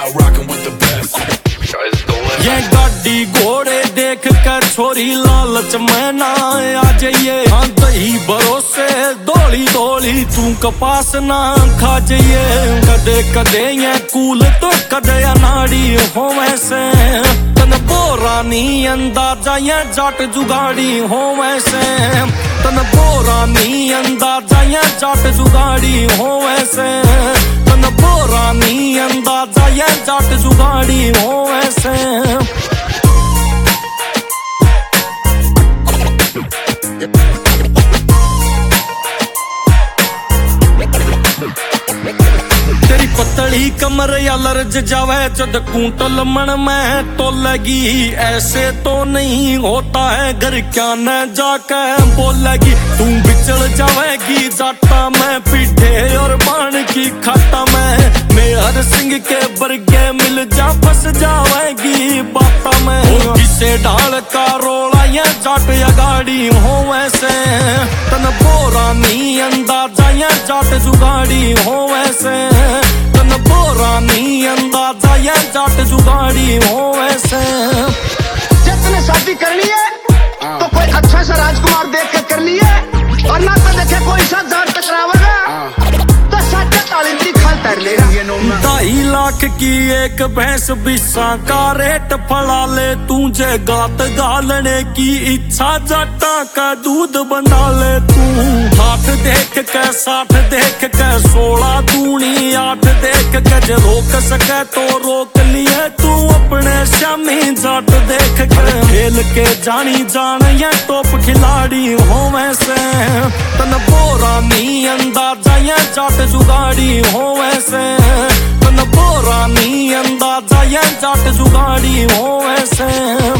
now rocking with the best. ये गाड़ी घोड़े देख कर छोरी लालच में ना आ जाइए। हाँ दही भरोसे दौड़ी दौड़ी तू कपास ना खा जाइए। कदे कदे ये कूल तो कदे अनाड़ी हो वैसे तन बोरानी अंदाजा ये जाट जुगाड़ी हो वैसे तन बोरानी अंदाजा ये जाट जुगाड़ी हो वैसे तन बोरानी अंदाजा ये जाट जुगाड़ी हो वैसे। तेरी पतली कमर या लर्ज जावे जद कुंटल मन में तो लगी। ऐसे तो नहीं होता है घर क्या न जाके बोलेगी। तू बिचल जावेगी जाटा में पीठे और बाण की खाता में। मेहर सिंह के बरगे मिल जा फंस जावेगी बाता में। किसे ढाल का रोला ये जाट या गाड़ी हो वैसे तन बोरानी अंदाजा ये जाट जुगाड़ी हो वैसे तन बोरानी अंदाजा ये जाट जुगाड़ी हो वैसे। जब तूने शादी करनी है तो कोई अच्छा सा राजकुमार देख के कर लिए और ना तो देखे कोई सा जाट टकरावेगा तो साथ तालिंदी खाल तर लेगा। 2.5 लाख की एक भैंस बिस्सा का रेट फड़ा ले तुझे गात गालने की इच्छा जटा का दूध बना ले तू। 8 देख के 60 देख के 16 दूनी 8 देख के जो रोक सके तो रोक लिए तू अपने श्यामी जाट देख के। खेल के जानी जान ये टॉप खिलाड़ी हो वैसे तन बोरानी अंदाजा ये जाट जुगाड़ी हो वैसे तन बोरानी अंदाजा ये जाट जुगाड़ी हो वैसे।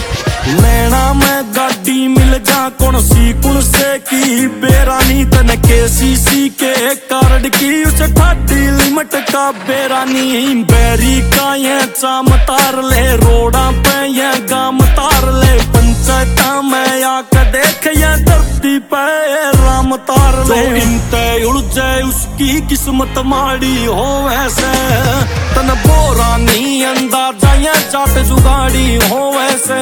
नैना में गाड़ी मिल जा कौन से की बेरानी तन KCC के कार्ड की उस ठाडी लिमिट का बेरानी। बैरी का ये चाम तार ले रोड़ा पे ये गाम तार ले पंचायत में आके देख ये धरती पे राम तार ले। इनते उलझे उसकी किस्मत माड़ी हो वैसे तन बोरानी अंदाजा ये जाट जुगाड़ी हो वैसे।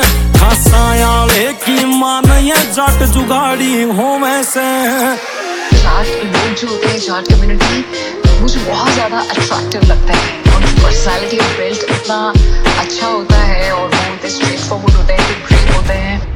खासायाले की मान ये जाट जुगाड़ी हो वैसे। जाट लोग जो होते हैं जाट कम्युनिटी मुझे बहुत ज्यादा अट्रैक्टिव लगता है। उनकी पर्सनालिटी बिल्ड इतना अच्छा होता है और वो स्ट्रेट फॉरवर्ड होते हैं, ग्रेट होते हैं।